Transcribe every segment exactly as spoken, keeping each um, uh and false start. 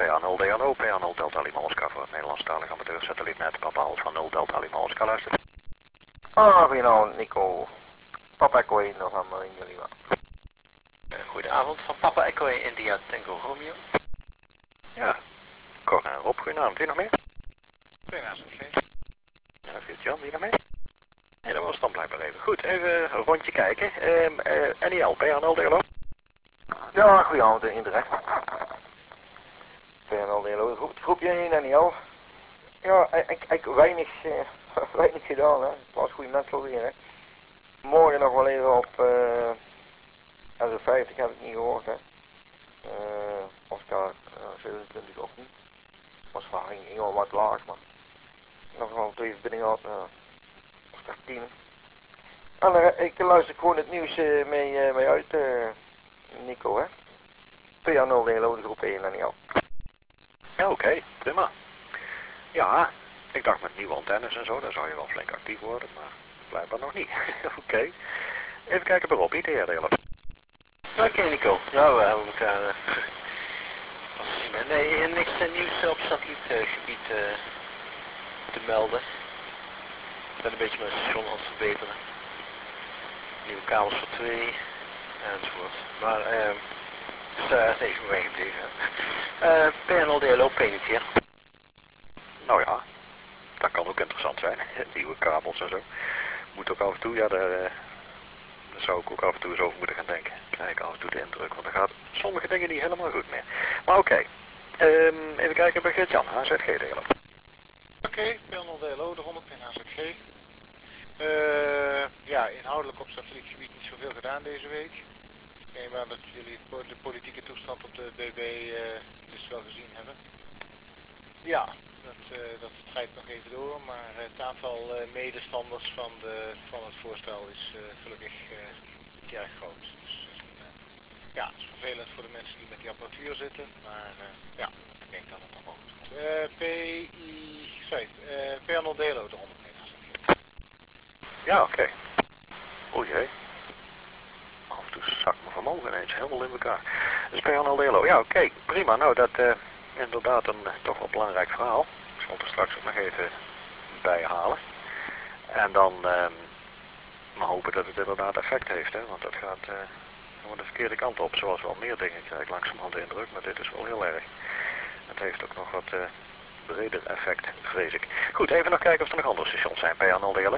A nul D L O, P A nul Delta Lima Oscar voor het Nederlandstalige amateursatellietnet. Papa Alt van nul Delta Lima Oscar luistert. Ah, goedenavond Nico. Papa Echo één November in Lima. Uh, goedenavond van Papa Echo één India Tango Romeo. Ja, Cor en Rob, goedenavond. Wie nog meer? Goedenavond, G. Ja, goed Jan, wie nog meer? Nee, dat was het dan blijkbaar even. Goed, even een rondje kijken. Um, uh, N I L, P A nul D L O. Ja, goedenavond in Utrecht. P A nul D L O, groep, groepje één N I L. Ja, ik, ik weinig, uh, weinig gedaan hè. Het was goede mensen alweer hè. Morgen nog wel even op uh, S F vijftig heb ik niet gehoord hè. Uh, Oscar uh, zevenentwintig ook niet. Was vaak ging wel wat laag maar. Nog wel twee verbindingen gehad. Uh, Oscar tien. En uh, ik luister gewoon het nieuws uh, mee, uh, mee uit uh, Nico hè. P A nul D L O de groep één N I L. Ja, oké, okay, prima. Ja, ik dacht met nieuwe antennes en zo, daar zou je wel flink actief worden, maar blijkbaar nog niet. Oké. Okay. Even kijken bij Rob, I T R D L O. Oké okay, Nico, nou we hebben elkaar uh, gezien. Nee, niks uh, nieuws op satellietgebied uh, te melden. Ik ben een beetje mijn station aan het verbeteren. Nieuwe kabels voor twee, enzovoort. Maar uh, dus daar is niks meer bij gebleven. Uh, P A nul D L O penetreer. Nou ja, dat kan ook interessant zijn. Nieuwe kabels en zo. Moet ook af en toe, ja, daar, uh, daar zou ik ook af en toe eens over moeten gaan denken. Krijg ik af en toe de indruk, want er gaat sommige dingen niet helemaal goed meer. Maar oké, okay. um, even kijken bij Gert-Jan, H Z G delen. Oké, okay, P A nul D L O, de honderd in H Z G. Uh, ja, inhoudelijk op satellietgebied niet zoveel gedaan deze week. Ik neem aan dat jullie de politieke toestand op de B B uh, dus wel gezien hebben. Ja, dat, uh, dat strijdt nog even door, maar het aantal uh, medestanders van, de, van het voorstel is uh, gelukkig uh, niet erg groot. Dus uh, ja, het is vervelend voor de mensen die met die apparatuur zitten, maar uh, ja, ik denk dat het nog wel goed komt. Uh, P I, sorry, uh, P A nul D L O de honderd meter. Ja, oké. Okay. O jee. Af en toe zakt mijn vermogen ineens helemaal in elkaar. Dus P A nul D L O, ja oké, okay. Prima. Nou, dat is uh, inderdaad een uh, toch wel belangrijk verhaal. Ik zal het er straks ook nog even bij halen. En dan uh, maar hopen dat het inderdaad effect heeft, hè. Want dat gaat uh, gewoon de verkeerde kant op, zoals wel meer dingen krijg ik langzamerhand de indruk. Maar dit is wel heel erg. Het heeft ook nog wat uh, breder effect, vrees ik. Goed, even nog kijken of er nog andere stations zijn. P A nul D L O.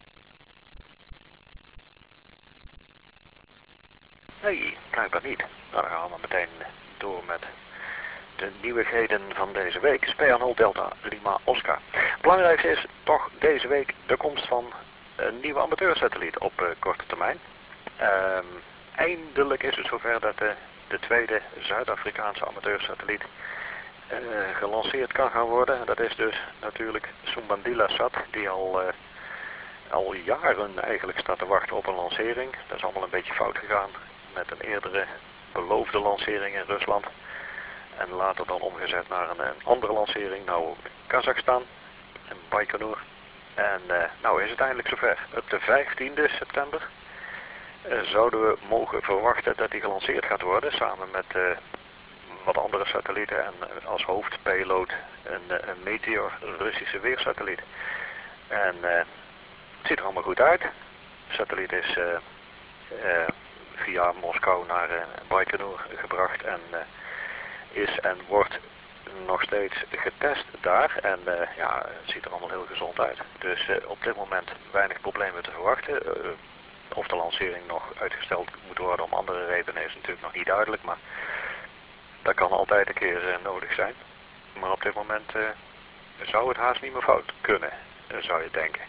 Nee, blijkbaar niet. Nou, dan gaan we meteen door met de nieuwigheden van deze week. P A nul Delta Lima Oscar. Het belangrijkste is toch deze week de komst van een nieuwe amateursatelliet op uh, korte termijn. Um, eindelijk is het zover dat de, de tweede Zuid-Afrikaanse amateursatelliet uh, gelanceerd kan gaan worden. Dat is dus natuurlijk Sumbandila Sat, die al... Uh, al jaren eigenlijk staat te wachten op een lancering. Dat is allemaal een beetje fout gegaan met een eerdere beloofde lancering in Rusland. En later dan omgezet naar een, een andere lancering, nou in Kazachstan, in Baikonur. En uh, nou is het eindelijk zover. Op de vijftiende september uh, zouden we mogen verwachten dat die gelanceerd gaat worden, samen met uh, wat andere satellieten en uh, als hoofdpayload een, een Meteor Russische weersatelliet. En uh, het ziet er allemaal goed uit. De satelliet is uh, uh, via Moskou naar uh, Baikonur gebracht en uh, is en wordt nog steeds getest daar. En uh, ja, het ziet er allemaal heel gezond uit. Dus uh, op dit moment weinig problemen te verwachten. Uh, of de lancering nog uitgesteld moet worden om andere redenen is natuurlijk nog niet duidelijk. Maar dat kan altijd een keer uh, nodig zijn. Maar op dit moment uh, zou het haast niet meer fout kunnen, uh, zou je denken.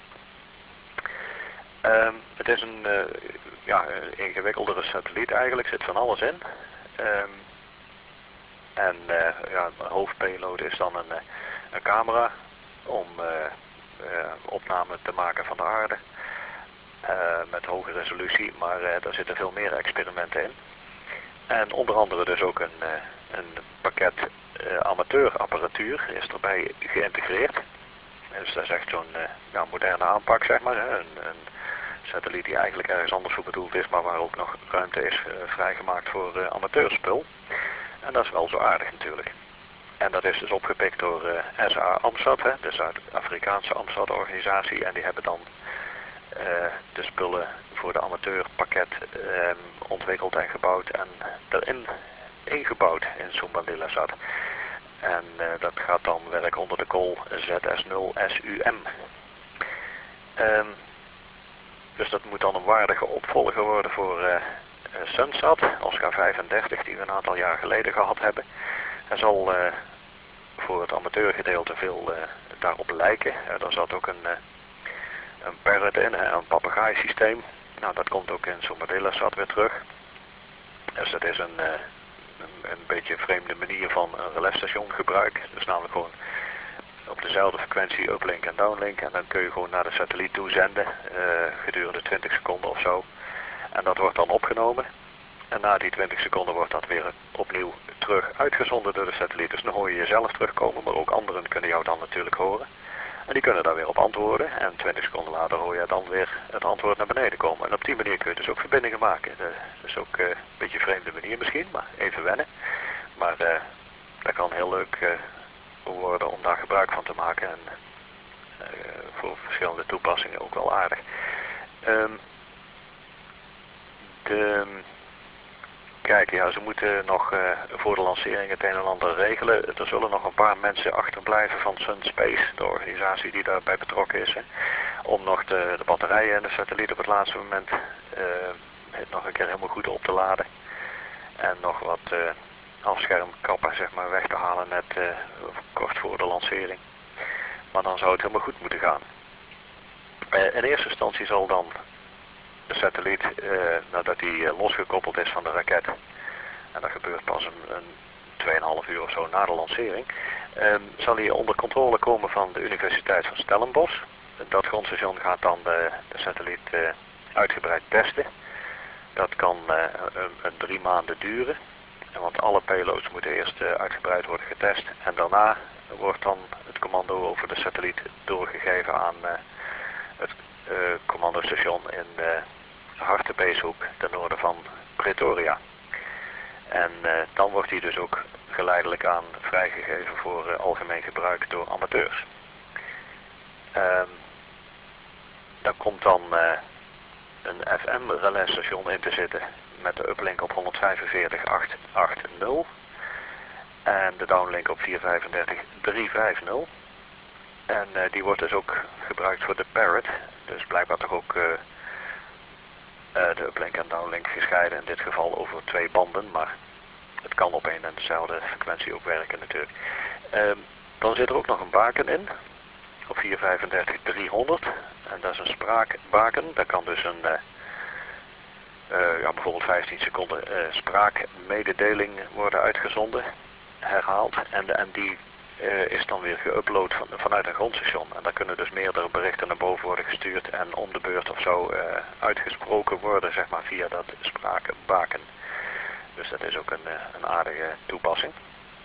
Um, het is een uh, ja, ingewikkeldere satelliet eigenlijk, zit van alles in. Um, en uh, ja, de hoofdpayload is dan een, een camera om uh, uh, opname te maken van de aarde. Uh, met hoge resolutie, maar uh, daar zitten veel meer experimenten in. En onder andere dus ook een, uh, een pakket uh, amateurapparatuur is erbij geïntegreerd. Dus dat is echt zo'n uh, ja, moderne aanpak, zeg maar. Hè. Een, een satelliet die eigenlijk ergens anders voor bedoeld is, maar waar ook nog ruimte is uh, vrijgemaakt voor uh, amateurspul. En dat is wel zo aardig natuurlijk. En dat is dus opgepikt door uh, S A Amsat, hè, de Zuid-Afrikaanse Amsat-organisatie. En die hebben dan uh, de spullen voor de amateurpakket uh, ontwikkeld en gebouwd en erin ingebouwd in Sumbandilasat. En uh, dat gaat dan werk onder de call Z S nul S U M. Um, dus dat moet dan een waardige opvolger worden voor uh, Sunsat, Oscar vijfendertig, die we een aantal jaar geleden gehad hebben. Hij zal uh, voor het amateurgedeelte veel uh, daarop lijken. Uh, er zat ook een, uh, een parrot in, uh, een papegaaisysteem. Nou, dat komt ook in Sumbandilasat weer terug. Dus dat is een, uh, een, een beetje een vreemde manier van een relaisstation gebruik. Dus namelijk gewoon op dezelfde frequentie uplink en downlink. En dan kun je gewoon naar de satelliet toe zenden, uh, gedurende twintig seconden of zo. En dat wordt dan opgenomen. En na die twintig seconden wordt dat weer opnieuw terug uitgezonden door de satelliet. Dus dan hoor je jezelf terugkomen, maar ook anderen kunnen jou dan natuurlijk horen. En die kunnen daar weer op antwoorden. En twintig seconden later hoor je dan weer het antwoord naar beneden komen. En op die manier kun je dus ook verbindingen maken. Dat is ook uh, een beetje een vreemde manier misschien, maar even wennen. Maar uh, dat kan heel leuk uh, worden om daar gebruik van te maken. En uh, voor verschillende toepassingen ook wel aardig. Um, de... Kijk, ja, ze moeten nog uh, voor de lancering het een en ander regelen. Er zullen nog een paar mensen achterblijven van Sunspace, de organisatie die daarbij betrokken is. Hè, om nog de, de batterijen en de satelliet op het laatste moment uh, het nog een keer helemaal goed op te laden. En nog wat uh, afschermkappen zeg maar, weg te halen net uh, kort voor de lancering. Maar dan zou het helemaal goed moeten gaan. Uh, in eerste instantie zal dan de satelliet, uh, nadat hij uh, losgekoppeld is van de raket, en dat gebeurt pas een, een twee komma vijf uur of zo na de lancering, um, zal hij onder controle komen van de Universiteit van Stellenbosch. Dat grondstation gaat dan de, de satelliet uh, uitgebreid testen. Dat kan uh, een, een drie maanden duren, want alle payloads moeten eerst uh, uitgebreid worden getest en daarna wordt dan het commando over de satelliet doorgegeven aan uh, het uh, commandostation in uh, Hartenbeeshoek ten noorden van Pretoria. En uh, dan wordt hij dus ook geleidelijk aan vrijgegeven voor uh, algemeen gebruik door amateurs. Um, daar komt dan uh, een F M-relaisstation in te zitten met de uplink op honderdvijfenveertig punt achthonderdtachtig en de downlink op vierhonderdvijfendertig punt driehonderdvijftig. En uh, die wordt dus ook gebruikt voor de Parrot. Dus blijkbaar toch ook uh, uh, de uplink en downlink gescheiden. In dit geval over twee banden. Maar het kan op een en dezelfde frequentie ook werken natuurlijk. Uh, dan zit er ook nog een baken in. Op vierhonderdvijfendertig punt driehonderd. En dat is een spraakbaken. Daar kan dus een... Uh, uh, ja, bijvoorbeeld vijftien seconden uh, spraakmededeling worden uitgezonden. Herhaald. En, en die... Uh, is dan weer geüpload van, vanuit een grondstation. En daar kunnen dus meerdere berichten naar boven worden gestuurd en om de beurt of zo uh, uitgesproken worden, zeg maar, via dat spraakbaken. Dus dat is ook een, uh, een aardige toepassing.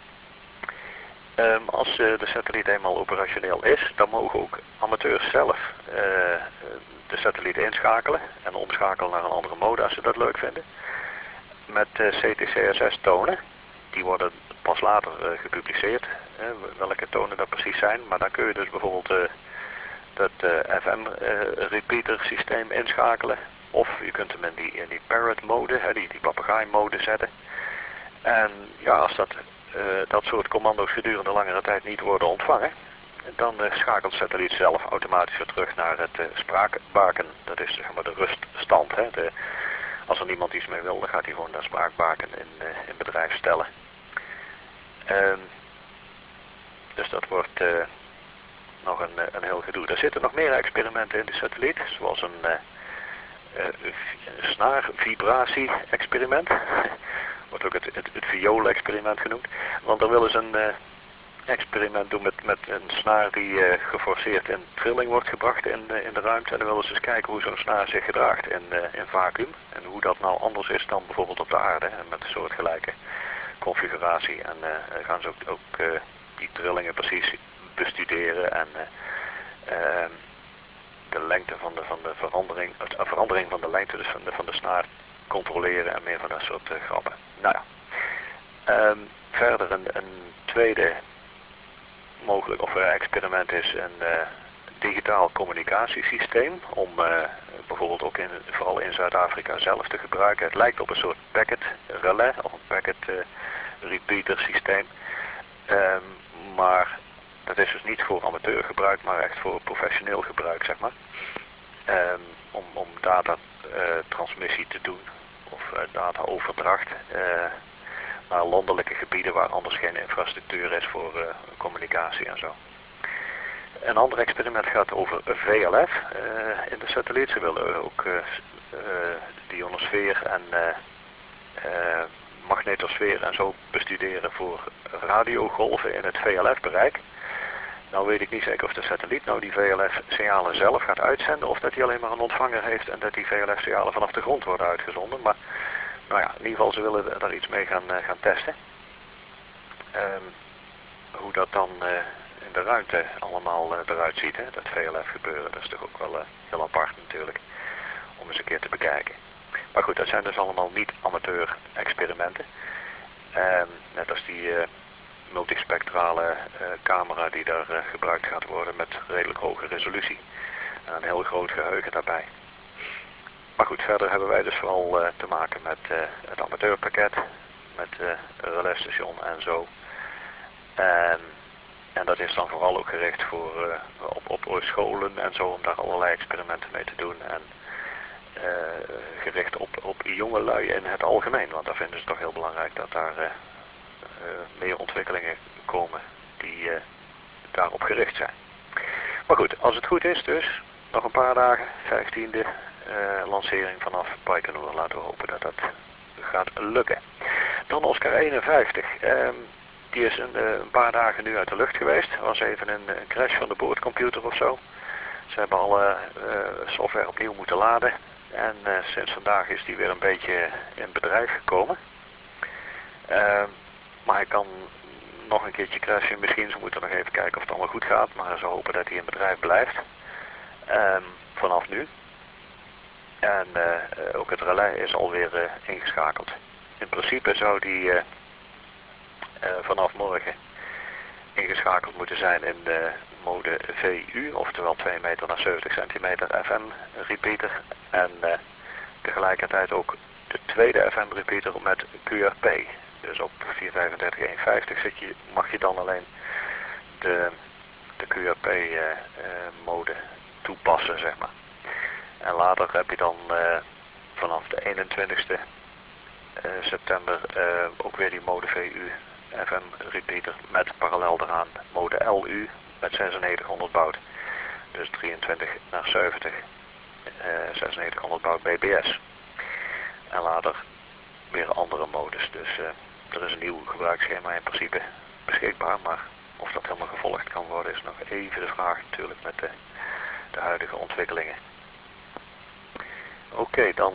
Um, als uh, de satelliet eenmaal operationeel is, dan mogen ook amateurs zelf uh, de satelliet inschakelen en omschakelen naar een andere mode als ze dat leuk vinden. Met uh, C T C S S tonen. Die worden pas later uh, gepubliceerd, uh, welke tonen dat precies zijn. Maar dan kun je dus bijvoorbeeld uh, dat uh, F M-repeater uh, systeem inschakelen. Of je kunt hem in die, in die parrot mode, hè, die, die papegaai mode zetten. En ja, als dat, uh, dat soort commando's gedurende langere tijd niet worden ontvangen, dan uh, schakelt de satelliet zelf automatisch weer terug naar het uh, spraakbaken. Dat is zeg maar de ruststand. Hè. De, als er niemand iets mee wil, dan gaat hij gewoon dat spraakbaken in, uh, in bedrijf stellen. Um, dus dat wordt uh, nog een, een heel gedoe. Er zitten nog meer experimenten in de satelliet, zoals een uh, uh, snaarvibratie-experiment. Wordt ook het, het, het viool-experiment genoemd. Want dan willen ze een uh, experiment doen met, met een snaar die uh, geforceerd in trilling wordt gebracht in, uh, in de ruimte. En dan willen ze eens kijken hoe zo'n snaar zich gedraagt in, uh, in vacuüm. En hoe dat nou anders is dan bijvoorbeeld op de aarde, en met een soortgelijke configuratie. En uh, gaan ze ook, ook uh, die trillingen precies bestuderen en uh, uh, de lengte van de, van de verandering, de verandering van de lengte dus van de, van de snaar controleren en meer van dat soort uh, grappen. Nou ja. Um, verder een, een tweede mogelijk of uh, experiment is een uh, digitaal communicatiesysteem om uh, bijvoorbeeld ook in, vooral in Zuid-Afrika zelf te gebruiken. Het lijkt op een soort packet relay of een packet uh, repeater systeem. Um, maar dat is dus niet voor amateurgebruik, maar echt voor professioneel gebruik, zeg maar. Um, om, om data uh, transmissie te doen of uh, data overdracht uh, naar landelijke gebieden waar anders geen infrastructuur is voor uh, communicatie en zo. Een ander experiment gaat over V L F uh, in de satelliet. Ze willen ook uh, uh, de ionosfeer en uh, uh, magnetosfeer en zo bestuderen voor radiogolven in het V L F-bereik. Nou weet ik niet zeker of de satelliet nou die V L F-signalen zelf gaat uitzenden of dat hij alleen maar een ontvanger heeft en dat die V L F-signalen vanaf de grond worden uitgezonden. Maar nou ja, in ieder geval ze willen daar iets mee gaan, uh, gaan testen. Um, hoe dat dan uh, in de ruimte allemaal uh, eruit ziet, hè, dat V L F gebeuren, dat is toch ook wel uh, heel apart natuurlijk om eens een keer te bekijken. Maar goed, dat zijn dus allemaal niet amateur experimenten. Um, net als die uh, multispectrale uh, camera die daar uh, gebruikt gaat worden met redelijk hoge resolutie. En een heel groot geheugen daarbij. Maar goed, verder hebben wij dus vooral uh, te maken met uh, het amateurpakket, met uh, een relaisstation en zo. En, en dat is dan vooral ook gericht voor, uh, op, op scholen en zo, om daar allerlei experimenten mee te doen. En uh, gericht op, op jongelui in het algemeen, want daar vinden ze toch heel belangrijk dat daar uh, uh, meer ontwikkelingen komen die uh, daarop gericht zijn. Maar goed, als het goed is dus, nog een paar dagen, vijftiende uh, lancering vanaf Baikonur. Laten we hopen dat dat gaat lukken. Dan Oscar eenenvijftig. Um, die is een, uh, een paar dagen nu uit de lucht geweest. Er was even een, een crash van de boordcomputer of zo. Ze hebben alle uh, software opnieuw moeten laden. En uh, sinds vandaag is die weer een beetje in bedrijf gekomen. Uh, maar hij kan nog een keertje crashen misschien. Ze moeten nog even kijken of het allemaal goed gaat. Maar ze hopen dat hij in bedrijf blijft. Um, vanaf nu. En uh, ook het relais is alweer uh, ingeschakeld. In principe zou die uh, uh, vanaf morgen ingeschakeld moeten zijn in de mode V U, oftewel twee meter naar zeventig centimeter F M repeater. En uh, tegelijkertijd ook de tweede F M repeater met Q R P. Dus op vierhonderdvijfendertig honderdvijftig zit je, mag je dan alleen de, de Q R P uh, uh, mode toepassen, zeg maar. En later heb je dan uh, vanaf de eenentwintigste uh, september uh, ook weer die mode V U F M repeater met parallel eraan mode L U met zesennegentighonderd baud. Dus drieëntwintig naar zeventig, uh, zesennegentighonderd baud B B S. En later weer andere modus. Dus uh, er is een nieuw gebruiksschema in principe beschikbaar, maar of dat helemaal gevolgd kan worden is nog even de vraag natuurlijk met de, de huidige ontwikkelingen. Oké, okay, dan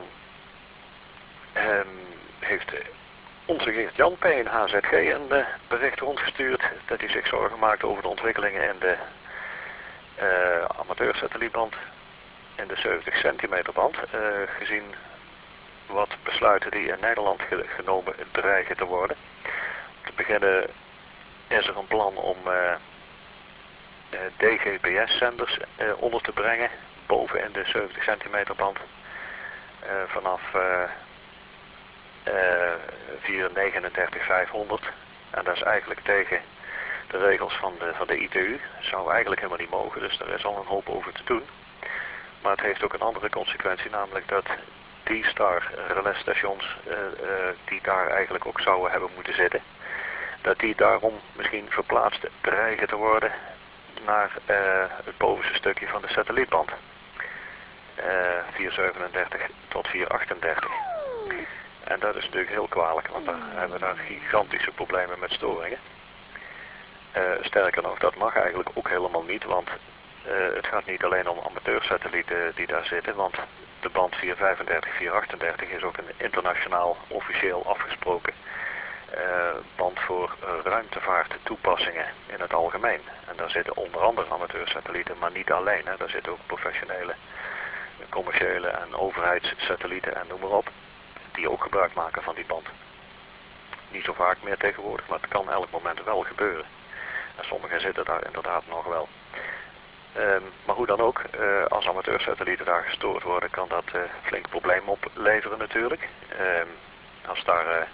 um, heeft onze Geert-Jan P. in H Z G een uh, bericht rondgestuurd dat hij zich zorgen maakt over de ontwikkelingen in de uh, amateursatellietband in de zeventig centimeter band. Uh, gezien wat besluiten die in Nederland ge genomen dreigen te worden. Om te beginnen is er een plan om uh, uh, D G P S-zenders uh, onder te brengen boven in de zeventig centimeter band. Uh, vanaf uh, uh, vier negenendertig vijfhonderd. En dat is eigenlijk tegen de regels van de, van de I T U. Dat zou eigenlijk helemaal niet mogen, dus daar is al een hoop over te doen. Maar het heeft ook een andere consequentie, namelijk dat D-Star relaisstations uh, uh, die daar eigenlijk ook zouden hebben moeten zitten, dat die daarom misschien verplaatst dreigen te worden naar uh, het bovenste stukje van de satellietband. Uh, vierhonderdzevenendertig tot vierhonderdachtendertig. En dat is natuurlijk heel kwalijk, want dan hebben we daar gigantische problemen met storingen. Uh, sterker nog, dat mag eigenlijk ook helemaal niet, want uh, het gaat niet alleen om amateursatellieten die daar zitten, want de band vierhonderdvijfendertig vierhonderdachtendertig is ook een internationaal officieel afgesproken uh, band voor uh, ruimtevaart toepassingen in het algemeen. En daar zitten onder andere amateursatellieten, maar niet alleen. Hè. Daar zitten ook professionele, commerciële en overheidssatellieten en noem maar op, die ook gebruik maken van die band. niet zo vaak meer tegenwoordig, maar het kan elk moment wel gebeuren. En sommigen zitten daar inderdaad nog wel. Um, maar hoe dan ook, uh, als amateursatellieten daar gestoord worden, kan dat uh, flink probleem opleveren natuurlijk. Um, als daar uh,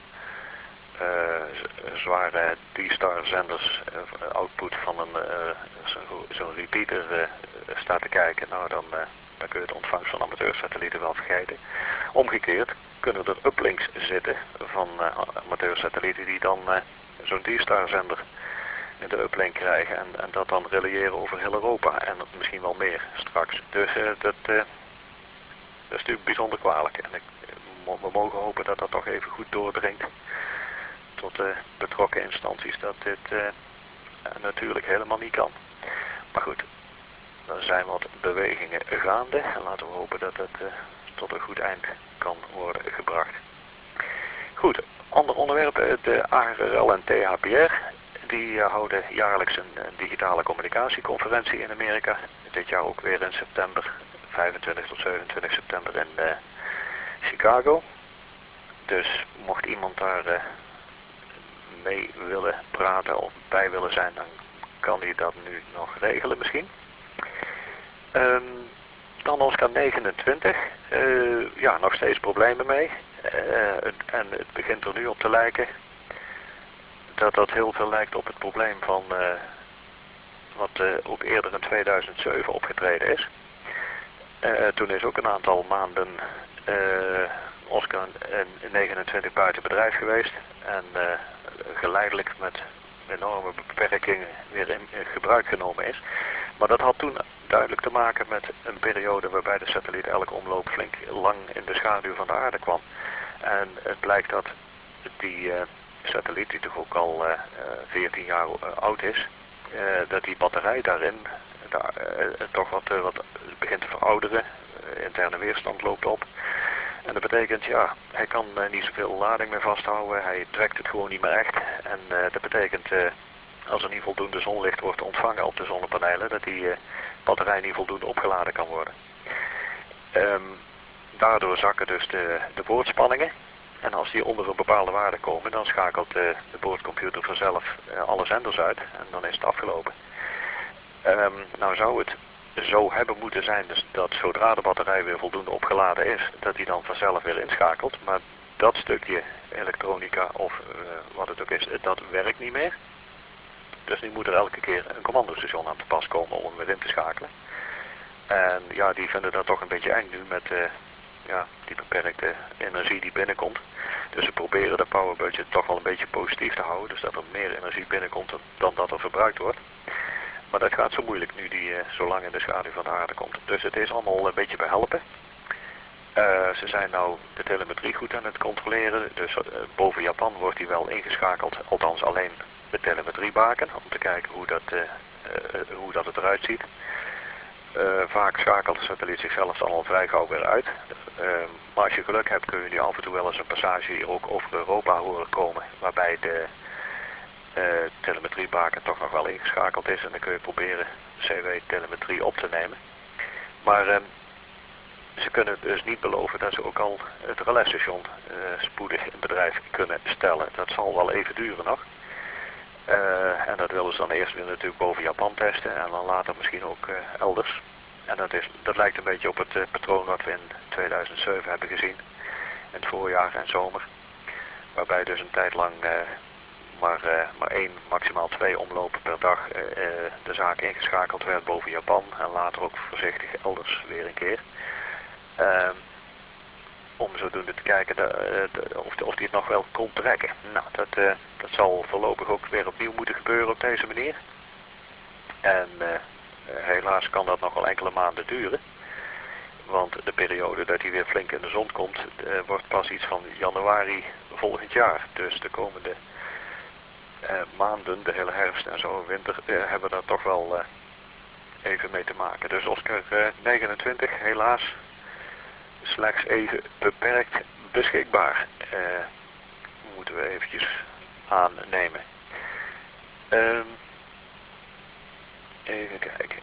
uh, zware D-Star zenders uh, output van een uh, zo'n zo repeater uh, staat te kijken, nou dan, uh, dan kun je de ontvangst van amateursatellieten wel vergeten. Omgekeerd kunnen er uplinks zitten van uh, amateursatellieten die dan uh, zo'n D-Star zender in de uplink krijgen en, en dat dan relayeren over heel Europa en misschien wel meer straks. Dus uh, dat, uh, dat is natuurlijk bijzonder kwalijk en ik, we mogen hopen dat dat toch even goed doordringt tot de betrokken instanties dat dit uh, natuurlijk helemaal niet kan. Maar goed, er zijn wat bewegingen gaande en laten we hopen dat het uh, tot een goed eind kan worden gebracht. Goed, ander onderwerp, de A R R L en T H P R. Die uh, houden jaarlijks een, een digitale communicatieconferentie in Amerika. Dit jaar ook weer in september, vijfentwintig tot zevenentwintig september in uh, Chicago. Dus mocht iemand daar uh, mee willen praten of bij willen zijn, dan kan hij dat nu nog regelen misschien. Um, dan Oscar negenentwintig. Uh, ja, nog steeds problemen mee. Uh, het, en het begint er nu op te lijken dat dat heel veel lijkt op het probleem van uh, wat uh, ook eerder in tweeduizend zeven opgetreden is. Uh, toen is ook een aantal maanden uh, Oscar negenentwintig buiten bedrijf geweest en uh, geleidelijk met enorme beperkingen weer in, in gebruik genomen is. Maar dat had toen duidelijk te maken met een periode waarbij de satelliet elke omloop flink lang in de schaduw van de aarde kwam. En het blijkt dat die uh, satelliet, die toch ook al uh, veertien jaar uh, oud is, uh, dat die batterij daarin daar, uh, toch wat, uh, wat begint te verouderen. Uh, interne weerstand loopt op. En dat betekent, ja, hij kan uh, niet zoveel lading meer vasthouden, hij trekt het gewoon niet meer echt. En uh, dat betekent, uh, als er niet voldoende zonlicht wordt ontvangen op de zonnepanelen, dat die uh, batterij niet voldoende opgeladen kan worden. Um, daardoor zakken dus de, de boordspanningen. En als die onder een bepaalde waarde komen, dan schakelt de, de boordcomputer vanzelf uh, alle zenders uit en dan is het afgelopen. Um, nou zou het zo hebben moeten zijn dus dat zodra de batterij weer voldoende opgeladen is, dat die dan vanzelf weer inschakelt. Maar dat stukje elektronica of uh, wat het ook is, dat werkt niet meer. Dus nu moet er elke keer een commandostation aan te pas komen om hem weer in te schakelen. En ja, die vinden dat toch een beetje eng nu met uh, ja, die beperkte energie die binnenkomt. Dus ze proberen de power budget toch wel een beetje positief te houden. Dus dat er meer energie binnenkomt dan dat er verbruikt wordt. Maar dat gaat zo moeilijk nu die uh, zo lang in de schaduw van de aarde komt. Dus het is allemaal een beetje behelpen. Uh, ze zijn nou de telemetrie goed aan het controleren. Dus uh, boven Japan wordt die wel ingeschakeld. Althans alleen de telemetriebaken. Om te kijken hoe dat, uh, uh, hoe dat het eruit ziet. Uh, vaak schakelt de satelliet zichzelf dan al vrij gauw weer uit. Uh, maar als je geluk hebt kun je nu af en toe wel eens een passage hier ook over Europa horen komen. Waarbij de uh, telemetriebaken toch nog wel ingeschakeld is. En dan kun je proberen C W-telemetrie op te nemen. Maar uh, ze kunnen dus niet beloven dat ze ook al het relaisstation uh, spoedig in bedrijf kunnen stellen. Dat zal wel even duren nog. Uh, en dat willen ze dan eerst weer natuurlijk boven Japan testen en dan later misschien ook uh, elders. En dat, is, dat lijkt een beetje op het uh, patroon wat we in tweeduizend zeven hebben gezien. In het voorjaar en zomer. Waarbij dus een tijd lang uh, maar, uh, maar één, maximaal twee omlopen per dag uh, uh, de zaak ingeschakeld werd boven Japan. En later ook voorzichtig elders weer een keer. Uh, om zodoende te kijken de, de, of, de, of die het nog wel kon trekken. Nou, dat, uh, dat zal voorlopig ook weer opnieuw moeten gebeuren op deze manier. En uh, helaas kan dat nog wel enkele maanden duren. Want de periode dat hij weer flink in de zon komt, uh, wordt pas iets van januari volgend jaar. Dus de komende uh, maanden, de hele herfst en zo, winter, uh, hebben daar toch wel uh, even mee te maken. Dus Oscar uh, negenentwintig, helaas slechts even beperkt beschikbaar. Uh, moeten we eventjes aannemen. Um, even kijken.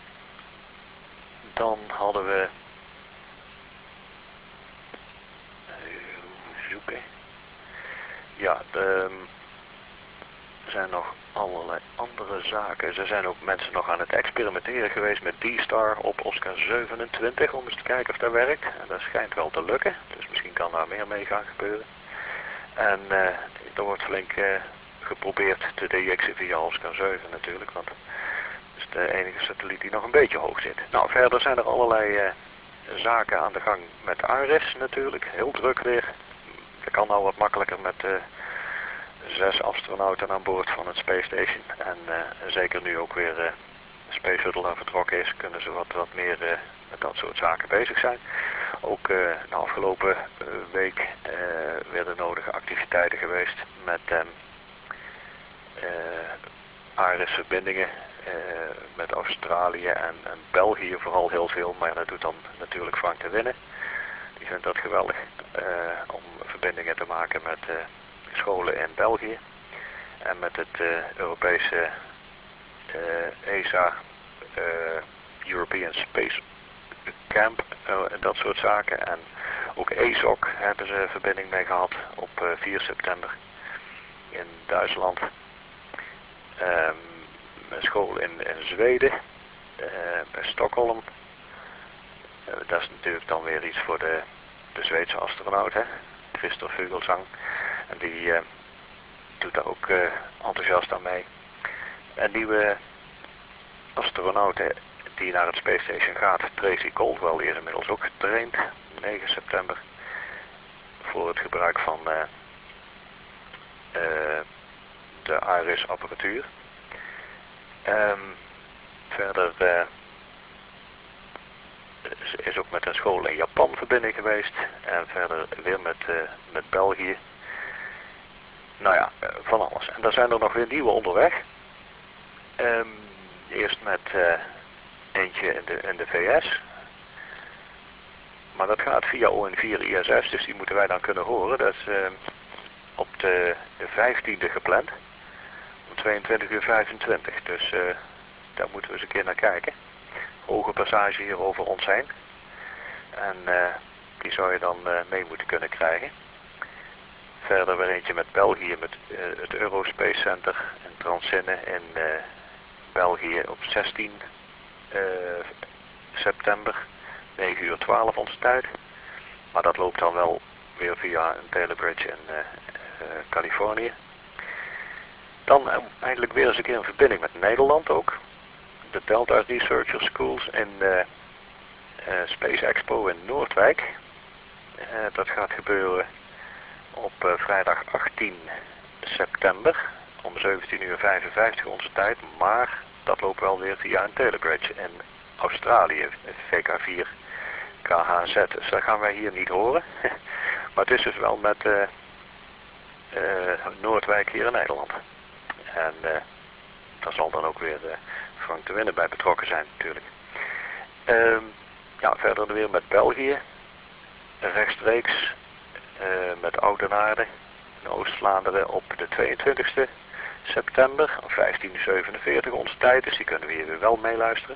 Dan hadden we... Even zoeken. ja, de, er zijn nog allerlei andere zaken. Er zijn ook mensen nog aan het experimenteren geweest met D-Star op Oscar zevenentwintig om eens te kijken of dat werkt. En dat schijnt wel te lukken, dus misschien kan daar meer mee gaan gebeuren. En uh, er wordt flink uh, geprobeerd te D X'en via Oscar zeven natuurlijk, want dat is de enige satelliet die nog een beetje hoog zit. Nou, verder zijn er allerlei uh, zaken aan de gang met Ares natuurlijk, heel druk weer. Dat kan nou wat makkelijker met uh, zes astronauten aan boord van het Space Station. En uh, zeker nu ook weer uh, de Space Shuttle daar vertrokken is, kunnen ze wat, wat meer uh, met dat soort zaken bezig zijn. Ook uh, de afgelopen uh, week uh, weer de nodige activiteiten geweest met um, uh, Ares-verbindingen uh, met Australië en, en België vooral heel veel, maar dat doet dan natuurlijk Frank de Winne. Die vindt dat geweldig uh, om verbindingen te maken met uh, scholen in België en met het uh, Europese uh, E S A, uh, European Space Camp en uh, dat soort zaken. En ook E S O C hebben ze verbinding mee gehad op uh, vier september in Duitsland. Um, een school in, in Zweden, uh, bij Stockholm. Uh, dat is natuurlijk dan weer iets voor de, de Zweedse astronaut, hè? Christoph Vogelsang. En die uh, doet daar ook uh, enthousiast aan mee. Een nieuwe astronauten die naar het Space Station gaat, Tracy Caldwell, is inmiddels ook getraind, negen september, voor het gebruik van uh, uh, de Ares apparatuur. Um, verder uh, is ook met een school in Japan verbinding geweest en verder weer met, uh, met België. Nou ja, uh, van alles. En dan zijn er nog weer nieuwe onderweg. Um, eerst met uh, eentje in de, in de V S. Maar dat gaat via O N vier I S S, dus die moeten wij dan kunnen horen. Dat is uh, op de, de vijftiende gepland. Om tweeëntwintig uur vijfentwintig. Dus uh, daar moeten we eens een keer naar kijken. Hoge passage hier over ons heen. En uh, die zou je dan uh, mee moeten kunnen krijgen. Verder weer eentje met België, met uh, het Eurospace Center in Transinne in uh, België op zestien uh, september, negen uur twaalf onze tijd. Maar dat loopt dan wel weer via een telebridge in uh, uh, Californië. Dan uh, eindelijk weer eens een keer een verbinding met Nederland ook. De Delta Researcher Schools in uh, uh, Space Expo in Noordwijk. Uh, dat gaat gebeuren op uh, vrijdag achttien september om zeventien uur vijfenvijftig onze tijd. Maar dat loopt wel weer via een telebridge in Australië, V K vier K H Z. Dus dat gaan wij hier niet horen. Maar het is dus wel met uh, uh, Noordwijk hier in Nederland. En uh, daar zal dan ook weer uh, Frank de Winne bij betrokken zijn natuurlijk. Uh, ja, verder weer met België. Rechtstreeks uh, met Oudenaarde in Oost-Vlaanderen op de tweeëntwintigste september om vijftien uur zevenenveertig onze tijd. Dus die kunnen we hier weer wel meeluisteren.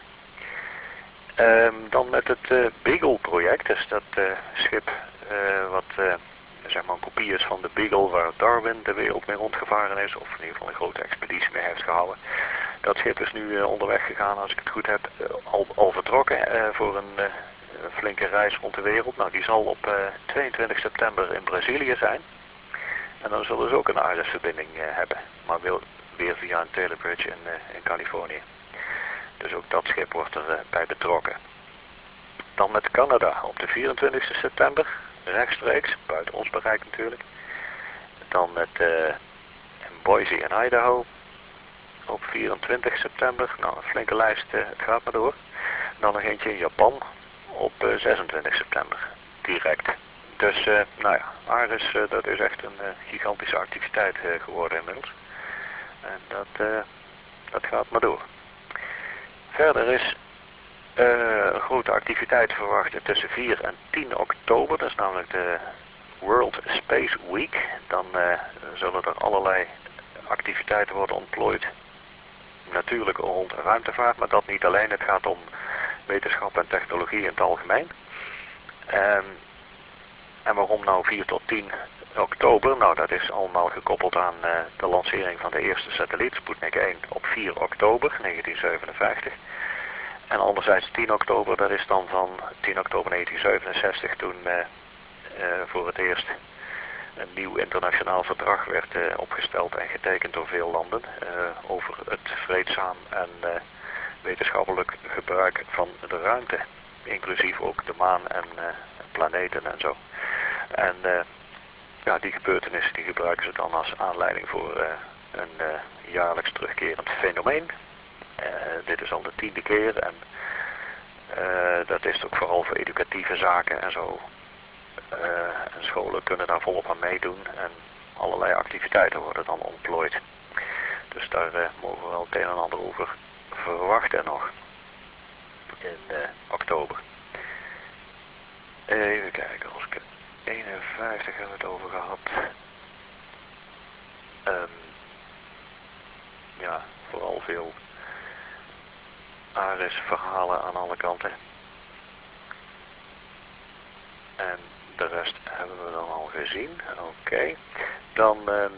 Uh, dan met het uh, Beagle project. Dus dat uh, schip uh, wat uh, zeg maar een kopie is van de Beagle waar Darwin de wereld mee rondgevaren is. Of in ieder geval een grote expeditie mee heeft gehouden. Dat schip is nu uh, onderweg gegaan, als ik het goed heb, uh, al, al vertrokken uh, voor een, uh, een flinke reis rond de wereld. Nou, die zal op uh, tweeëntwintig september in Brazilië zijn. En dan zullen ze ook een Ares-verbinding uh, hebben. Maar weer, weer via een telebridge in, uh, in Californië. Dus ook dat schip wordt er uh, bij betrokken. Dan met Canada op de vierentwintigste september, rechtstreeks, buiten ons bereik natuurlijk. Dan met uh, in Boise in Idaho op vierentwintig september. Nou, een flinke lijst, uh, het gaat maar door. Dan nog eentje in Japan op uh, zesentwintig september, direct. Dus, uh, nou ja, Ares, uh, dat is echt een uh, gigantische activiteit uh, geworden inmiddels. En dat, uh, dat gaat maar door. Verder is uh, een grote activiteit verwacht tussen vier en tien oktober. Dat is namelijk de World Space Week. Dan uh, zullen er allerlei activiteiten worden ontplooid. Natuurlijk rond ruimtevaart, maar dat niet alleen. Het gaat om wetenschap en technologie in het algemeen. Um, en waarom nou vier tot tien oktober, nou dat is allemaal gekoppeld aan uh, de lancering van de eerste satelliet, Sputnik één, op vier oktober negentien zevenenvijftig. En anderzijds tien oktober, dat is dan van tien oktober negentien zevenenzestig, toen uh, uh, voor het eerst een nieuw internationaal verdrag werd uh, opgesteld en getekend door veel landen uh, over het vreedzaam en uh, wetenschappelijk gebruik van de ruimte, inclusief ook de maan en uh, planeten en zo. En uh, ja, die gebeurtenissen die gebruiken ze dan als aanleiding voor uh, een uh, jaarlijks terugkerend fenomeen. Uh, dit is al de tiende keer en uh, dat is ook vooral voor educatieve zaken en zo. Uh, en scholen kunnen daar volop aan meedoen en allerlei activiteiten worden dan ontplooid. Dus daar uh, mogen we wel het een en ander over verwachten nog in uh, oktober. Even kijken, als ik eenenvijftig hebben we het over gehad. Um, ja, vooral veel Ares-verhalen aan alle kanten. En de rest hebben we dan al gezien. Oké. Okay. Dan um,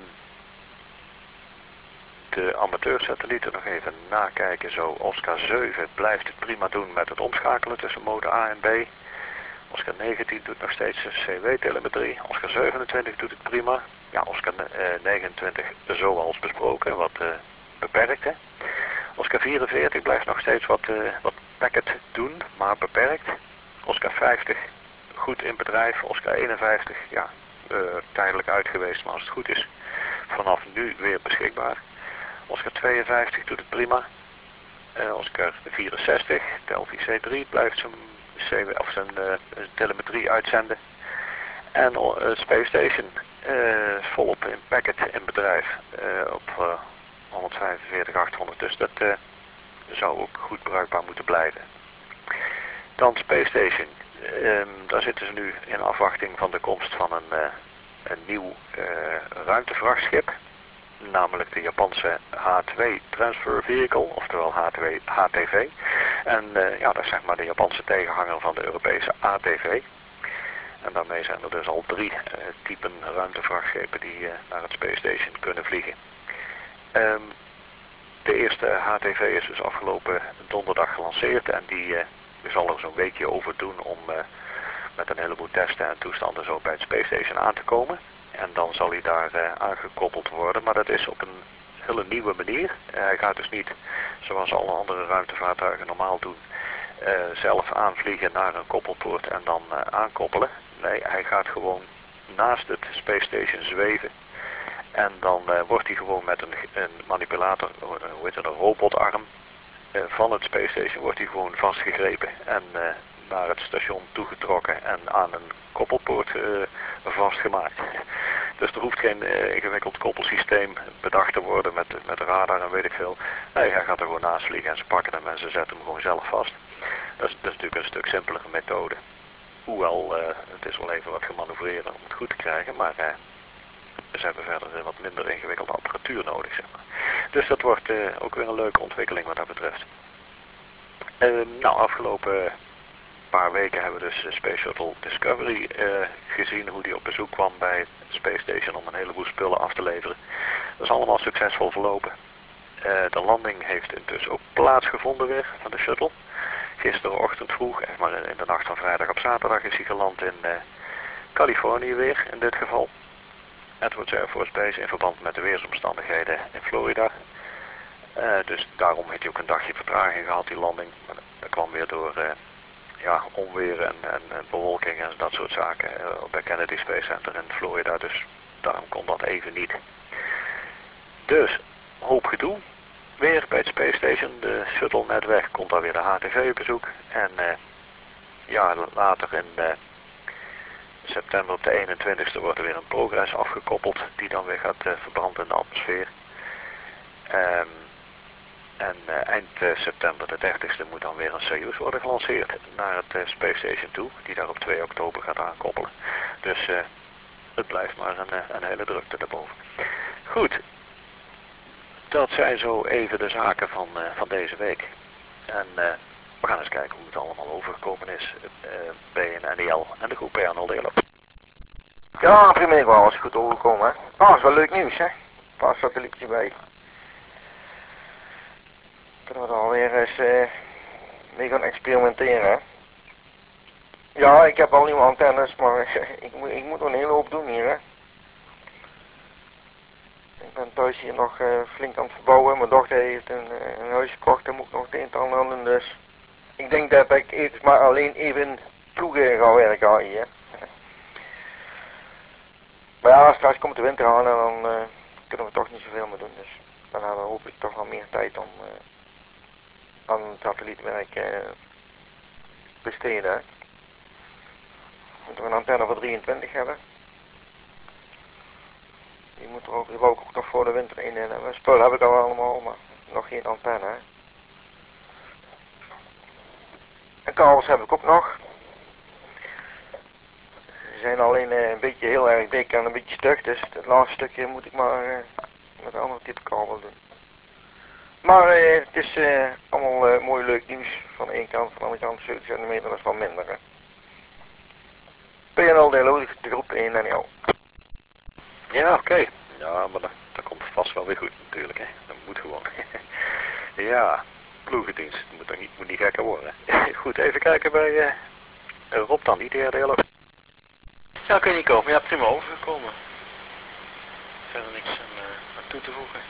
de amateursatellieten nog even nakijken. Zo, Oscar zeven blijft het prima doen met het omschakelen tussen mode A en B. Oscar negentien doet nog steeds C W-telemetrie. Oscar zevenentwintig doet het prima. Ja, Oscar uh, negenentwintig zoals besproken, wat uh, beperkt. Hè. Oscar vierenveertig blijft nog steeds wat, uh, wat packet doen, maar beperkt. Oscar vijftig goed in bedrijf. Oscar eenenvijftig, ja, uh, tijdelijk uit geweest, maar als het goed is, vanaf nu weer beschikbaar. Oscar tweeënvijftig doet het prima. Uh, Oscar vierenzestig, Delphi C drie blijft zijn C W of zijn uh, telemetrie uitzenden. En uh, Space Station uh, volop in packet in bedrijf uh, op uh, honderdvijfenveertig achthonderd. Dus dat uh, zou ook goed bruikbaar moeten blijven. Dan Space Station. Um, daar zitten ze nu in afwachting van de komst van een, uh, een nieuw uh, ruimtevrachtschip. Namelijk de Japanse H twee Transfer Vehicle, oftewel H twee H T V. En uh, ja, dat is zeg maar de Japanse tegenhanger van de Europese A T V. En daarmee zijn er dus al drie uh, typen ruimtevrachtschepen die uh, naar het Space Station kunnen vliegen. Um, de eerste H T V is dus afgelopen donderdag gelanceerd en die uh, zal er zo'n weekje over doen om uh, met een heleboel testen en toestanden zo bij het Space Station aan te komen. En dan zal hij daar uh, aangekoppeld worden, maar dat is op een hele nieuwe manier. Uh, hij gaat dus niet, zoals alle andere ruimtevaartuigen normaal doen, uh, zelf aanvliegen naar een koppelpoort en dan uh, aankoppelen. Nee, hij gaat gewoon naast het Space Station zweven. En dan uh, wordt hij gewoon met een, een manipulator, uh, hoe heet het, een robotarm, uh, van het Space Station wordt hij gewoon vastgegrepen en uh, naar het station toegetrokken en aan een koppelpoort uh, vastgemaakt. Dus er hoeft geen uh, ingewikkeld koppelsysteem bedacht te worden met, met radar en weet ik veel. Nee, hij gaat er gewoon naast vliegen en ze pakken hem en ze zetten hem gewoon zelf vast. Dat is, dat is natuurlijk een stuk simpelere methode. Hoewel, uh, het is wel even wat gemanoeuvreren om het goed te krijgen, maar uh, ze hebben verder uh, wat minder ingewikkelde apparatuur nodig, zeg maar. Dus dat wordt uh, ook weer een leuke ontwikkeling wat dat betreft. Uh, nou, afgelopen paar weken hebben we dus Space Shuttle Discovery uh, gezien, hoe die op bezoek kwam bij het Space Station om een heleboel spullen af te leveren. Dat is allemaal succesvol verlopen. Uh, de landing heeft intussen ook plaatsgevonden weer van de shuttle. Gisterenochtend vroeg, echt maar in de nacht van vrijdag op zaterdag, is hij geland in uh, Californië weer, in dit geval. Edwards Air Force Base in verband met de weersomstandigheden in Florida. Uh, dus daarom heeft hij ook een dagje vertraging gehad, die landing. Maar dat kwam weer door uh, ja, onweer en, en, en bewolking en dat soort zaken uh, bij Kennedy Space Center in Florida. Dus daarom kon dat even niet. Dus, hoop gedoe. Weer bij het Space Station, de shuttle net weg, komt daar weer de H T V op bezoek. En uh, ja, later in uh, september op de eenentwintigste wordt er weer een Progress afgekoppeld, die dan weer gaat uh, verbranden in de atmosfeer. Um, en uh, eind uh, september, de dertigste, moet dan weer een Soyuz worden gelanceerd naar het uh, Space Station toe, die daar op twee oktober gaat aankoppelen. Dus uh, het blijft maar een, uh, een hele drukte daarboven. Goed. Dat zijn zo even de zaken van, uh, van deze week. En uh, we gaan eens kijken hoe het allemaal overgekomen is uh, bij N L en de groep P A nul D L O. Ja, prima wel, als goed overkomen, hè. Ah, dat is wel leuk nieuws, hè. Een paar satellieten bij. Kunnen we er alweer eens uh, mee gaan experimenteren, hè. Ja, ik heb al nieuwe antennes, maar ik, moet, ik moet nog een hele hoop doen hier, hè. Ik ben thuis hier nog uh, flink aan het verbouwen. Mijn dochter heeft een, uh, een huis gekocht, daar moet ik nog het een en ander aan doen, dus ik denk dat ik even, maar alleen even ploegen ga werken hier. Maar ja, straks komt de winter aan en dan uh, kunnen we toch niet zoveel meer doen, dus dan hebben we hopelijk toch wel meer tijd om uh, aan het satellietwerk uh, besteden, hè. Moeten we een antenne voor drieëntwintig hebben. Die moet er ook, die wou ik ook nog voor de winter in hebben. Spul heb ik al allemaal, maar nog geen antenne, hè. En kabels heb ik ook nog. Ze zijn alleen uh, een beetje heel erg dik en een beetje stug, dus het laatste stukje moet ik maar uh, met een ander type kabel doen. Maar uh, het is uh, allemaal uh, mooi leuk nieuws. Van de ene kant, van de andere kant zeventig centimeter, dat is wel minder, hè. P N L D L O, de groep één en jou. Ja, oké. Okay. Ja, maar dat, dat komt vast wel weer goed natuurlijk, hè. Dat moet gewoon. Ja, ploegendienst. Dat moet, toch niet, moet niet gekker worden. Goed, even kijken bij uh, Rob dan, I D R D L O. Ja, oké Nico. Ja, prima overgekomen. Verder niks aan, uh, aan toe te voegen.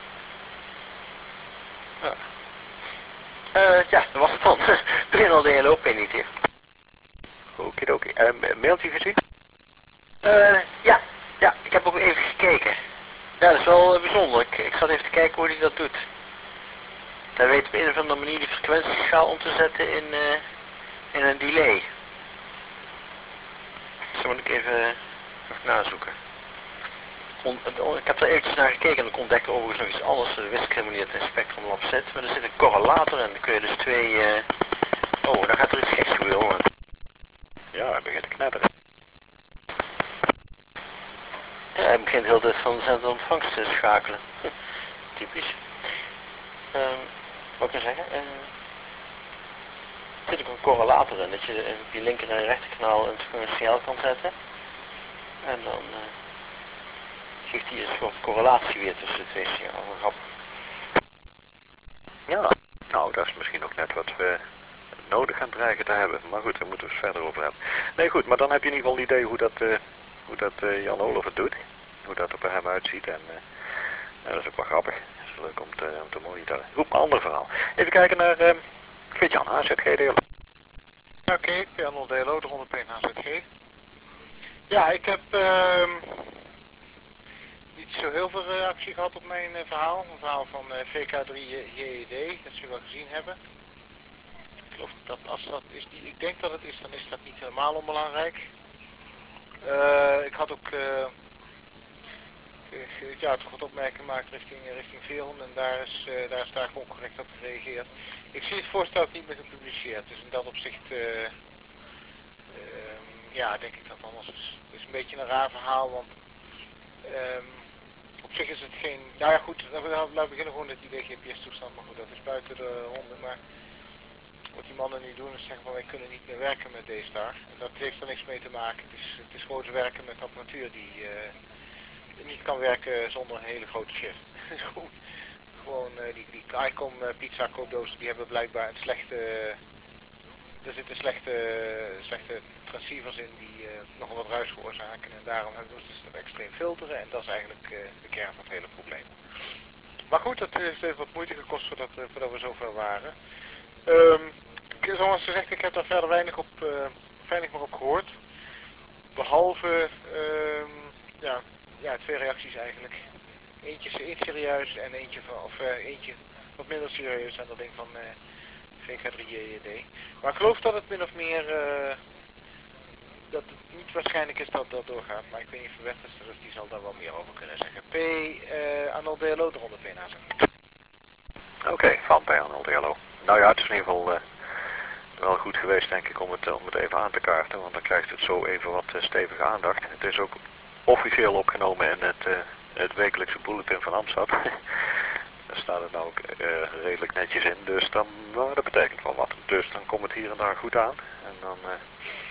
Ja. Uh, ja, dat was het dan. P N L D L O, P niet hier. Okidoki. Uh, mailtje gezien? Uh, ja. Ja, ik heb ook even gekeken. Ja, dat is wel uh, bijzonder. Ik, ik zat even te kijken hoe hij dat doet. Hij weet op een of andere manier die frequentieschaal om te zetten in, uh, in een delay. Dat moet ik even, even nazoeken. On, ik heb er eventjes naar gekeken en ik ontdekte overigens nog iets anders. Dat wist ik helemaal niet dat het in Spectrum Lab zit. Maar er zit een correlator in. Dan kun je dus twee... Uh... Oh, dan gaat er iets geks gebeuren. Ja, hij begint te knetteren. Ja, hij begint heel de van zender ontvangst te schakelen. Typisch. Um, wat kan ik zeggen? Uh, er zit ook een correlator in, dat je op je linker en rechterkanaal een signaal kan zetten. En dan uh, geeft hij een soort correlatie weer tussen de twee signalen. Grappig. Ja, nou dat is misschien ook net wat we nodig gaan dreigen te hebben. Maar goed, daar moeten we het verder over hebben. Nee goed, maar dan heb je in ieder geval een idee hoe dat, uh, hoe dat uh, Jan Olaf het doet. Hoe dat er bij hem uitziet. En uh, nou, dat is ook wel grappig. Dat is leuk om te, om te monitoren. Goed, een ander verhaal. Even kijken naar uh, Gert-Jan, H Z G D L O. Oké, okay, P N L D L O, de honderdéén H Z G. Ja, ik heb uh, niet zo heel veel reactie gehad op mijn uh, verhaal. Een verhaal van uh, V K drie J E D, dat ze wel gezien hebben. Ik geloof dat als dat is, die, ik denk dat het is, dan is dat niet helemaal onbelangrijk. Uh, ik had ook uh, ja, toch wat opmerkingen gemaakt richting, richting Veon en daar is, uh, daar is daar gewoon correct op gereageerd. Ik zie het voorstel niet meer gepubliceerd, dus in dat opzicht, uh, uh, ja, denk ik dat anders is. Het is een beetje een raar verhaal, want um, op zich is het geen, nou ja goed, laten we beginnen gewoon met die G P S-toestand, maar goed, dat is buiten de ronde, maar wat die mannen nu doen is zeggen van wij kunnen niet meer werken met D-Star. En dat heeft er niks mee te maken, het is, het is gewoon werken met apparatuur die uh, niet kan werken zonder een hele grote shift. gewoon gewoon uh, die, die Icom uh, pizza koopdozen die hebben blijkbaar een slechte, uh, er zitten slechte, uh, slechte transceivers in die uh, nogal wat ruis veroorzaken en daarom hebben we dus dat extreem filteren en dat is eigenlijk uh, de kern van het hele probleem. Maar goed, dat heeft wat moeite gekost voordat, uh, voordat we zover waren. Um, zoals gezegd, ik heb daar verder weinig, op, uh, weinig meer op gehoord. Behalve um, ja, ja, twee reacties eigenlijk. Eentje, eentje serieus en eentje, van, of, uh, eentje wat minder serieus aan dat ding van uh, V K drie J E D. Maar ik geloof dat het min of meer uh, dat het niet waarschijnlijk is dat dat doorgaat. Maar ik weet niet of Wet is, dus die zal daar wel meer over kunnen zeggen. P, uh, Anal D L O, de honderdéén H Z G. Oké, okay, van P Anal D L O. Nou ja, het is in ieder geval uh, wel goed geweest denk ik om het, om het even aan te kaarten. Want dan krijgt het zo even wat uh, stevige aandacht. Het is ook officieel opgenomen in het, uh, het wekelijkse bulletin van Amstad. Daar staat het nou ook uh, redelijk netjes in. Dus dan, nou, dat betekent wel wat. Dus dan komt het hier en daar goed aan. En dan uh,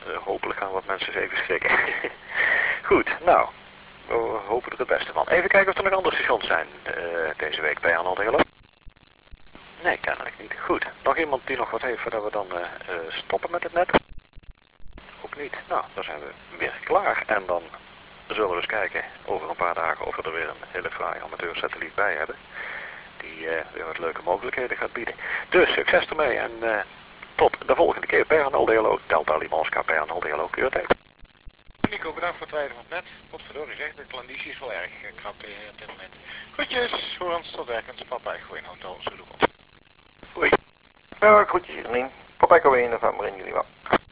uh, hopelijk gaan wat mensen eens even schrikken. Goed, nou, we hopen er het beste van. Even kijken of er nog andere stations zijn uh, deze week bij Arnold, hallo? Nee, kennelijk niet. Goed, nog iemand die nog wat heeft voordat we dan uh, uh, stoppen met het net? Ook niet. Nou, dan zijn we weer klaar. En dan zullen we eens kijken over een paar dagen of we er weer een hele fraaie amateursatelliet bij hebben. Die uh, weer wat leuke mogelijkheden gaat bieden. Dus succes ermee en uh, tot de volgende keer bij Arnold, hallo. Delta Lima Oscar bij Arnold, hallo. Keurtijd. Nico, bedankt voor het rijden van het net. Wat verdorie zegt, de klanditie is wel erg uh, krap uh, op dit moment. Groetjes, Horens tot werkens, papa, ik gooi een hotel, zullen we. Hoi. Ja, groetjes Janine. Papa, ik alweer in november in jullie wel.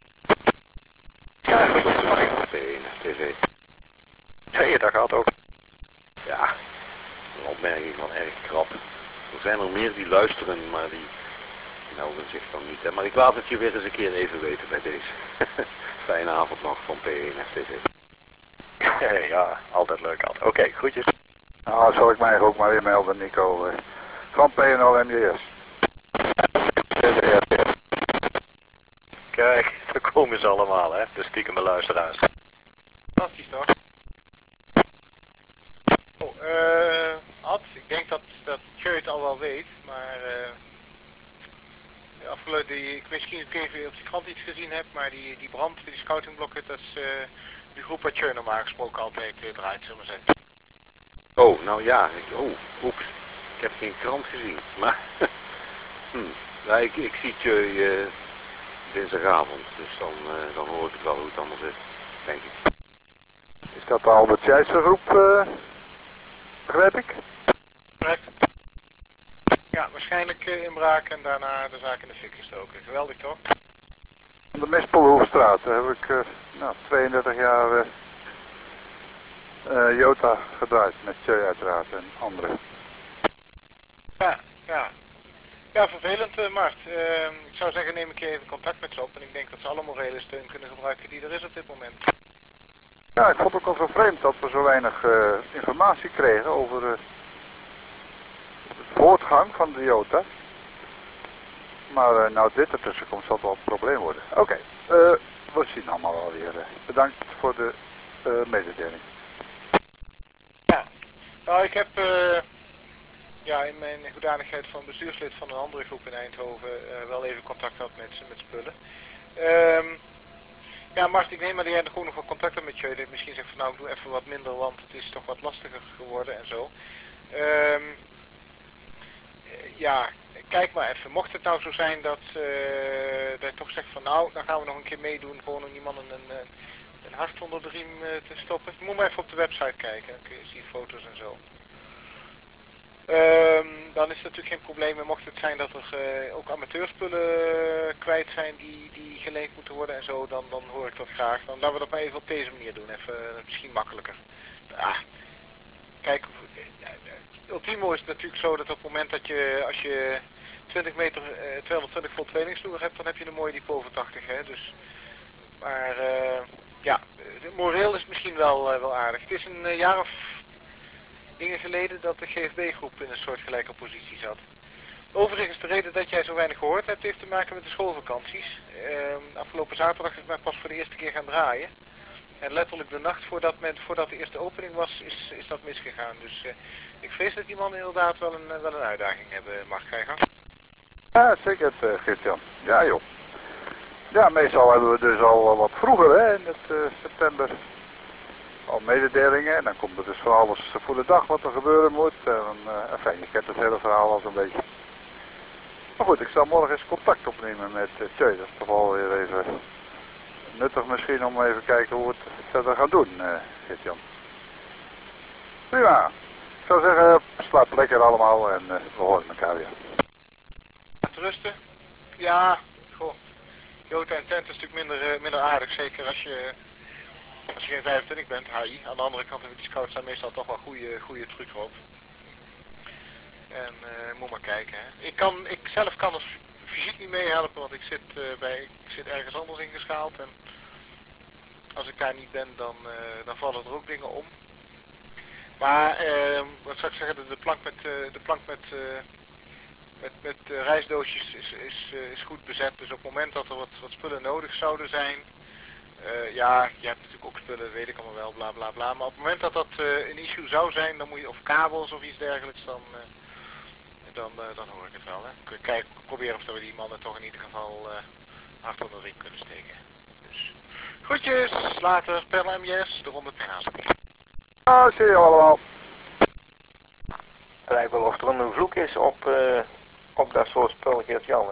Ja, dat is fijn op P één T V. Twee dat gaat ook. Ja, een opmerking van erg krap. Er zijn er meer die luisteren, maar die, die houden zich dan niet. Hè. Maar ik laat het je weer eens een keer even weten bij deze. Fijne avond nog van P één F T V. Ja, altijd leuk altijd. Oké, okay, groetjes. Nou, zal ik mij ook maar weer melden, Nico. Uh, van P N L M J S. Kijk, daar komen ze allemaal, hè, de stiekeme luisteraars. Fantastisch toch? Oh, eh, Ad, ik denk dat, dat Tjeu het al wel weet, maar uh, afgelopen, die, ik misschien ook even op de krant iets gezien heb, maar die, die brand, die scoutingblokken, dat is uh, die groep waar Tjeu normaal gesproken altijd uh, draait, zullen we zeggen. Oh, nou ja, ik, oh, oeps, ik heb geen krant gezien, maar, hm, ja, ik, ik zie Tjeu uh, dinsdagavond, dus dan, uh, dan hoor ik het wel hoe het allemaal zit, denk ik. Is dat de Albert Scheijtse groep, uh, begrijp ik? Correct. Ja, waarschijnlijk uh, inbraak en daarna de zaak in de fik gestoken. Geweldig toch? De Mispelhoefstraat, daar heb ik uh, nou, tweeëndertig jaar uh, uh, Jota gedraaid, met Tjeu uiteraard en anderen. Ja, ja. Ja, vervelend, uh, Mart. Uh, ik zou zeggen, neem een keer even contact met ze op en ik denk dat ze alle morele steun kunnen gebruiken die er is op dit moment. Ja, ik vond het ook al zo vreemd dat we zo weinig uh, informatie kregen over uh, de voortgang van de Jota. Maar uh, nou dit ertussen komt, zal het wel een probleem worden. Oké, okay, uh, we zien allemaal wel weer. Uh, bedankt voor de uh, mededeling. Ja, nou ik heb uh, ja, in mijn hoedanigheid van bestuurslid van een andere groep in Eindhoven uh, wel even contact gehad met, met spullen. Um, Ja, Mart, ik neem maar dat jij er gewoon nog wat contact hebt met je. Dat misschien zegt van nou, ik doe even wat minder, want het is toch wat lastiger geworden en zo. Um, ja, kijk maar even. Mocht het nou zo zijn dat, uh, dat je toch zegt van nou, dan gaan we nog een keer meedoen. Gewoon om die man een, een, een hart onder de riem uh, te stoppen. Je moet maar even op de website kijken. Dan kun je zien foto's en zo. Um, dan is het natuurlijk geen probleem. En mocht het zijn dat er uh, ook amateurspullen uh, kwijt zijn die, die geleend moeten worden en zo, dan, dan hoor ik dat graag. Dan laten we dat maar even op deze manier doen. Even uh, misschien makkelijker. Ah, kijk, ultimo is het natuurlijk zo dat op het moment dat je, als je twintig meter, uh, tweehonderdtwintig volt tweelingsnoer hebt, dan heb je een mooie depot van tachtig. Hè? Dus, maar uh, ja, moreel is misschien wel, uh, wel aardig. Het is een uh, jaar of dingen geleden dat de G F B-groep in een soortgelijke positie zat. Overigens, de reden dat jij zo weinig gehoord hebt, heeft te maken met de schoolvakanties. Uh, afgelopen zaterdag is men pas voor de eerste keer gaan draaien. En letterlijk de nacht voordat, men, voordat de eerste opening was, is, is dat misgegaan. Dus uh, ik vrees dat die man inderdaad wel een, wel een uitdaging hebben mag krijgen. Ja, zeker, uh, Geert-Jan. Ja, joh. Ja, meestal hebben we dus al wat vroeger, hè, in het uh, september. Al mededelingen en dan komt er dus van alles voor de dag wat er gebeuren moet. En uh, enfin, je kent het hele verhaal al zo'n beetje. Maar goed, ik zal morgen eens contact opnemen met uh, Tjeu. Dat is toch wel weer even nuttig misschien om even kijken hoe we het verder gaan doen, uh, Geert-Jan. Prima. Ik zou zeggen, slaap lekker allemaal en uh, we horen elkaar weer. Te rusten? Ja, goh. Jota en tent is natuurlijk minder, uh, minder aardig, zeker als je... Als je geen vijfentwintig bent, H I. Aan de andere kant hebben die scouts daar meestal toch wel goede, goede truc op. En uh, moet maar kijken. Hè. Ik, kan, ik zelf kan er fysiek niet meehelpen, want ik zit, uh, bij, ik zit ergens anders ingeschaald. En als ik daar niet ben, dan, uh, dan vallen er ook dingen om. Maar, uh, wat zou ik zeggen, de, de plank met, uh, de plank met, uh, met, met uh, reisdoosjes is, is, uh, is goed bezet. Dus op het moment dat er wat, wat spullen nodig zouden zijn... Uh, ja, je hebt natuurlijk ook spullen, weet ik allemaal wel, bla bla bla. Maar op het moment dat dat uh, een issue zou zijn, dan moet je, of kabels of iets dergelijks, dan, uh, dan, uh, dan hoor ik het wel. Hè. Kijk, proberen of we die mannen toch in ieder geval uh, hard onder de riem kunnen steken. Dus, groetjes, later, Perla M J S, de ronde Pina's. Ja, zie je allemaal. Het lijkt wel of er een vloek is op, uh, op dat soort spul, Geert-Jan.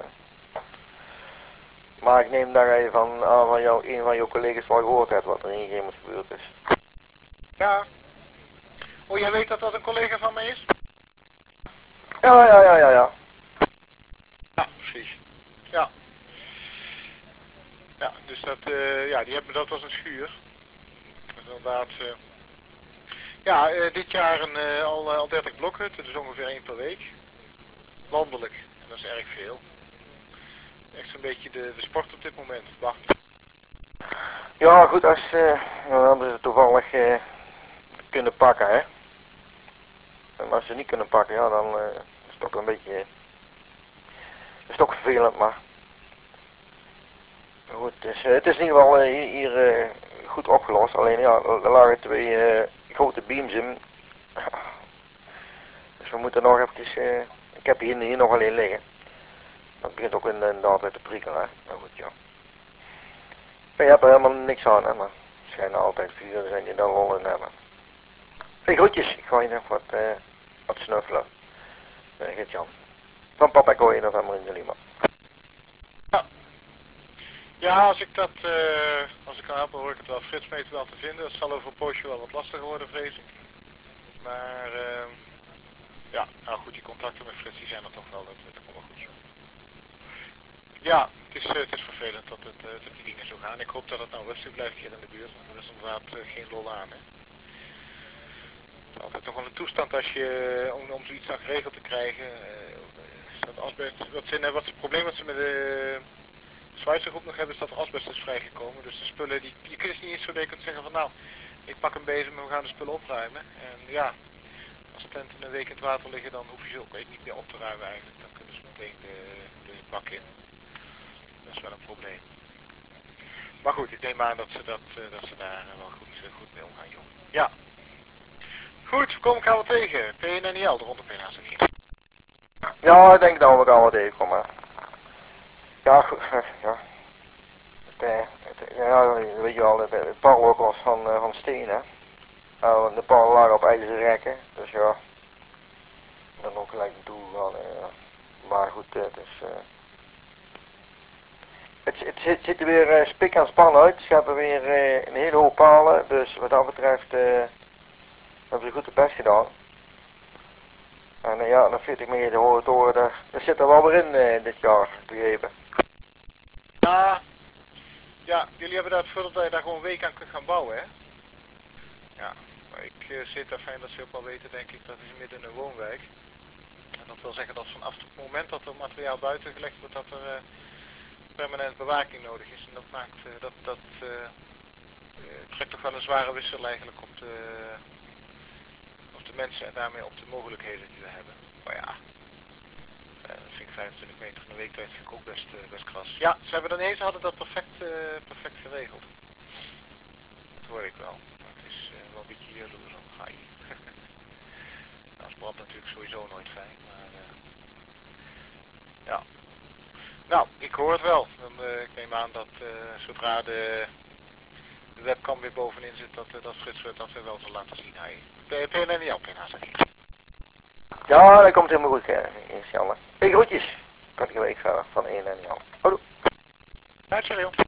Maar ik neem daar even van, aan van jou, een van jouw collega's wel gehoord hebt wat er in Gemert gebeurd is. Ja. Oh, jij weet dat dat een collega van mij is? Ja, ja, ja, ja, ja. Ja, precies. Ja. Ja, dus dat, uh, ja, die hebben dat als een schuur. Dus inderdaad, uh, ja, uh, dit jaar een, uh, al, uh, al dertig blokhutten, dus ongeveer één per week. Landelijk, en dat is erg veel. Echt zo'n beetje de, de sport op dit moment, wacht. Ja, goed, als uh, dan hebben ze toevallig uh, kunnen pakken, hè. En als ze niet kunnen pakken, ja, dan uh, is het ook een beetje, uh, is het ook vervelend, maar goed, dus, uh, het is in ieder geval uh, hier, hier uh, goed opgelost. Alleen ja, er lagen twee uh, grote beams in. Dus we moeten nog even, uh, ik heb hier, hier nog alleen liggen. Dat begint ook inderdaad te prikkelen, hè. Maar goed, ja. Maar je hebt er helemaal niks aan, hè, maar het schijnen altijd vuur zijn die daar lol in hebben. Hey, groetjes, ik ga je nog wat, uh, wat snuffelen. Uh, Geert-Jan. Van papa gooi je nog helemaal in de lima. Ja. Ja, als ik dat, uh, als ik kan helpen hoor ik het wel. Frits weet wel te vinden. Dat zal over een poosje wel wat lastiger worden, vrees ik. Maar, uh, ja, nou goed, die contacten met Frits die zijn er toch wel, dat, dat komt wel goed. Ja, het is, uh, het is vervelend dat, het, uh, dat die dingen zo gaan. Ik hoop dat het nou rustig blijft hier in de buurt, want er is inderdaad uh, geen lol aan, hè. Het is altijd toch wel een toestand als je, om, om zoiets dan geregeld te krijgen, uh, dat asbest, wat, zijn, wat het probleem wat ze met de Zwitserse groep nog hebben is dat er asbest is vrijgekomen. Dus de spullen, die, je kunt niet eens zo kunt zeggen van nou, ik pak een bezem en we gaan de spullen opruimen. En ja, als tenten een week in het water liggen, dan hoef je ze ook echt niet meer op te ruimen eigenlijk. Dan kunnen ze meteen de, de bak in. Dat is wel een probleem. Maar goed, ik neem aan dat ze, dat, dat ze daar wel goed, goed mee omgaan, joh. Ja. Goed, we komen elkaar wel tegen. P N N I L, de ronde P N A. Ja, ik denk dat we elkaar wel tegenkomen. Ja, goed, ja. Het, het, ja, weet je wel, de, de parel was van, uh, van steen, hè. Uh, de parel lagen op ijzeren rekken, dus ja. Dan ook gelijk naartoe gaan, uh, maar goed, uh, het is... Uh, Het, het, het ziet er weer uh, spik en span uit. Ze hebben weer uh, een hele hoop palen. Dus wat dat betreft uh, hebben ze goed de best gedaan. En uh, ja, dan veertig meter horen te horen, daar, daar zit er wel weer in uh, dit jaar, begrepen. Ja, ja, jullie hebben dat voordat wij daar gewoon een week aan kunnen gaan bouwen, hè? Ja, maar ik uh, zit er fijn dat ze ook wel weten, denk ik, dat is midden in een woonwijk. En dat wil zeggen dat vanaf het moment dat er materiaal buiten gelegd wordt, dat er... Uh, permanent bewaking nodig is en dat maakt, uh, dat, dat uh, trekt toch wel een zware wissel eigenlijk op de, op de mensen en daarmee op de mogelijkheden die we hebben. Maar ja, uh, dat vind ik vijfentwintig meter in de week tijd vind ik ook best, uh, best kras. Ja, ze hebben dan eens hadden dat perfect, uh, perfect geregeld. Dat hoor ik wel. Maar het is uh, wel een beetje hier door zo'n gaai. Dat is brand natuurlijk sowieso nooit fijn, maar uh, ja. Nou, ik hoor het wel. Dan, uh, ik neem aan dat uh, zodra de, de webcam weer bovenin zit, dat, uh, dat Frits dat weer wel zal laten zien. P N N I L, P N A, zeg ik. Ja, dat komt helemaal goed, uh, inshallah. Hey, groetjes. Kan ik een week verder van één en ja. Houdoe. Ja, cheerio.